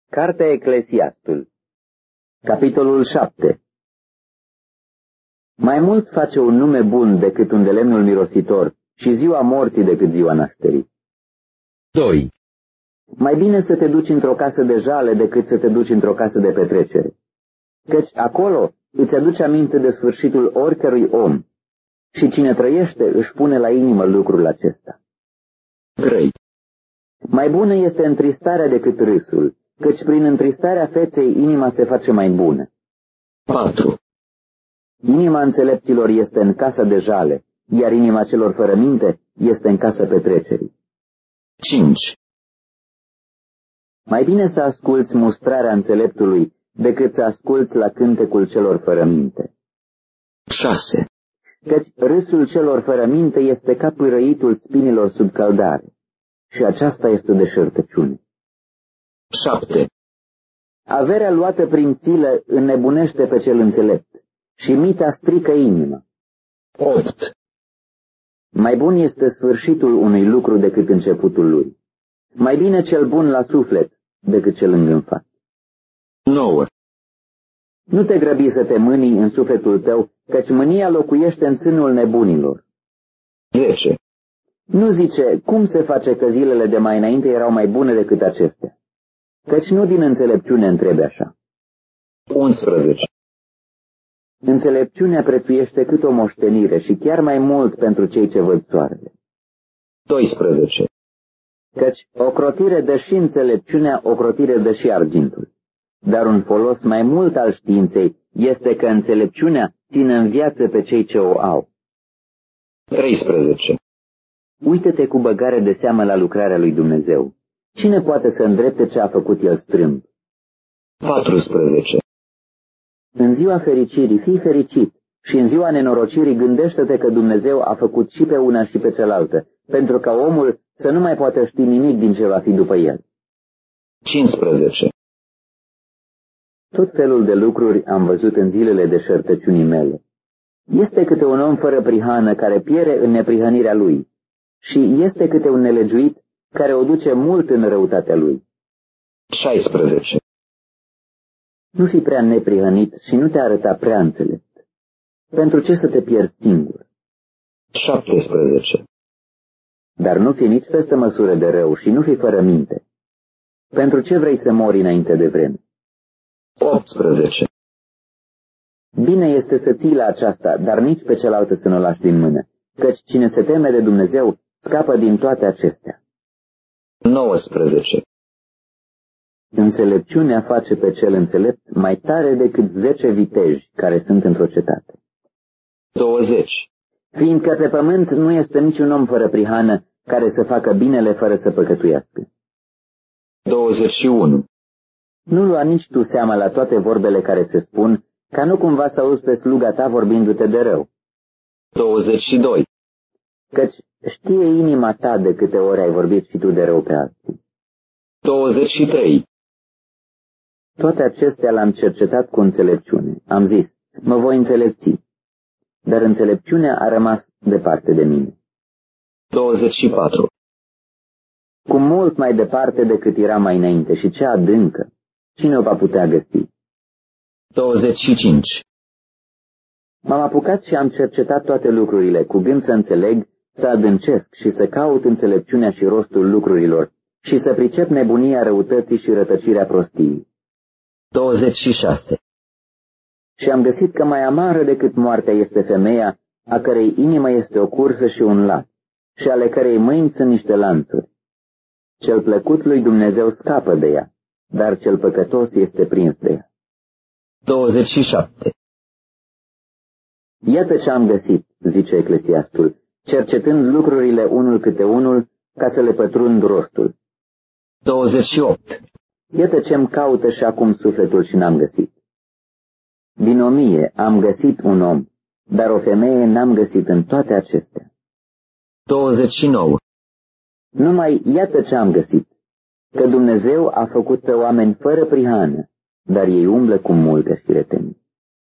Cartea Eclesiastul, capitolul 7. Mai mult face un nume bun decât un de lemnul mirositor și ziua morții decât ziua nașterii. 2. Mai bine să te duci într-o casă de jale decât să te duci într-o casă de petrecere, căci acolo îți aduce aminte de sfârșitul oricărui om și cine trăiește își pune la inimă lucrul acesta. 3. Mai bună este întristarea decât râsul, căci prin întristarea feței inima se face mai bună. 4. Inima înțelepților este în casa de jale, iar inima celor fără minte este în casa petrecerii. 5. Mai bine să asculți mustrarea înțeleptului decât să asculți la cântecul celor fără minte. 6. Căci râsul celor fără minte este ca pârăitul spinilor sub căldare, și aceasta este o deșertăciune. 7. Averea luată prin silă înnebunește pe cel înțelept și mita strică inima. 8. Mai bun este sfârșitul unui lucru decât începutul lui. Mai bine cel bun la suflet decât cel îngânfat. 9. Nu te grăbi să te mânii în sufletul tău, căci mânia locuiește în sânul nebunilor. 10. Nu zice, cum se face că zilele de mai înainte erau mai bune decât acestea? Căci nu din înțelepciune întrebe așa. 11. Înțelepciunea prețuiește cât o moștenire și chiar mai mult pentru cei ce văd soarele. 12. Căci ocrotire dă și înțelepciunea, ocrotire dă și argintul. Dar un folos mai mult al științei este că înțelepciunea ține în viață pe cei ce o au. 13. Uită-te cu băgare de seamă la lucrarea lui Dumnezeu. Cine poate să îndrepte ce a făcut el strâmb? 14. În ziua fericirii fii fericit și în ziua nenorocirii gândește-te că Dumnezeu a făcut și pe una și pe cealaltă, pentru ca omul să nu mai poată ști nimic din ce va fi după el. 15. Tot felul de lucruri am văzut în zilele deșertăciunii mele. Este câte un om fără prihană care piere în neprihănirea lui și este câte un nelegiuit care o duce mult în răutatea lui. 16. Nu fi prea neprihănit și nu te arăta prea înțelept. Pentru ce să te pierzi singur? 17. Dar nu fi nici peste măsură de rău și nu fi fără minte. Pentru ce vrei să mori înainte de vreme? 18. Bine este să ții la aceasta, dar nici pe cealaltă să nu o lași din mână, căci cine se teme de Dumnezeu scapă din toate acestea. 19. Înțelepciunea face pe cel înțelept mai tare decât 10 viteji care sunt într-o cetate. 20. Fiindcă pe pământ nu este niciun om fără prihană care să facă binele fără să păcătuiască. 21. Nu lua nici tu seama la toate vorbele care se spun, ca nu cumva să auzi pe sluga ta vorbindu-te de rău. 22. Căci știe inima ta de câte ori ai vorbit și tu de rău pe alții. 23. Toate acestea l-am cercetat cu înțelepciune. Am zis, mă voi înțelepți. Dar înțelepciunea a rămas departe de mine. 24. Cu mult mai departe decât era mai înainte și cea adâncă. Cine o va putea găsi? 25. M-am apucat și am cercetat toate lucrurile, cu gând să înțeleg, să adâncesc și să caut înțelepciunea și rostul lucrurilor și să pricep nebunia răutății și rătăcirea prostiei. 26. Și am găsit că mai amară decât moartea este femeia, a cărei inimă este o cursă și un lat, și ale cărei mâini sunt niște lanțuri. Cel plăcut lui Dumnezeu scapă de ea, dar cel păcătos este prins de ea. 27. Iată ce am găsit, zice Eclesiastul, cercetând lucrurile unul câte unul, ca să le pătrund rostul. 28. Iată ce-mi caută și acum sufletul și n-am găsit. Din 1000 am găsit un om, dar o femeie n-am găsit în toate acestea. 29. Numai iată ce am găsit, că Dumnezeu a făcut pe oameni fără prihană, dar ei umblă cu multe știreteni.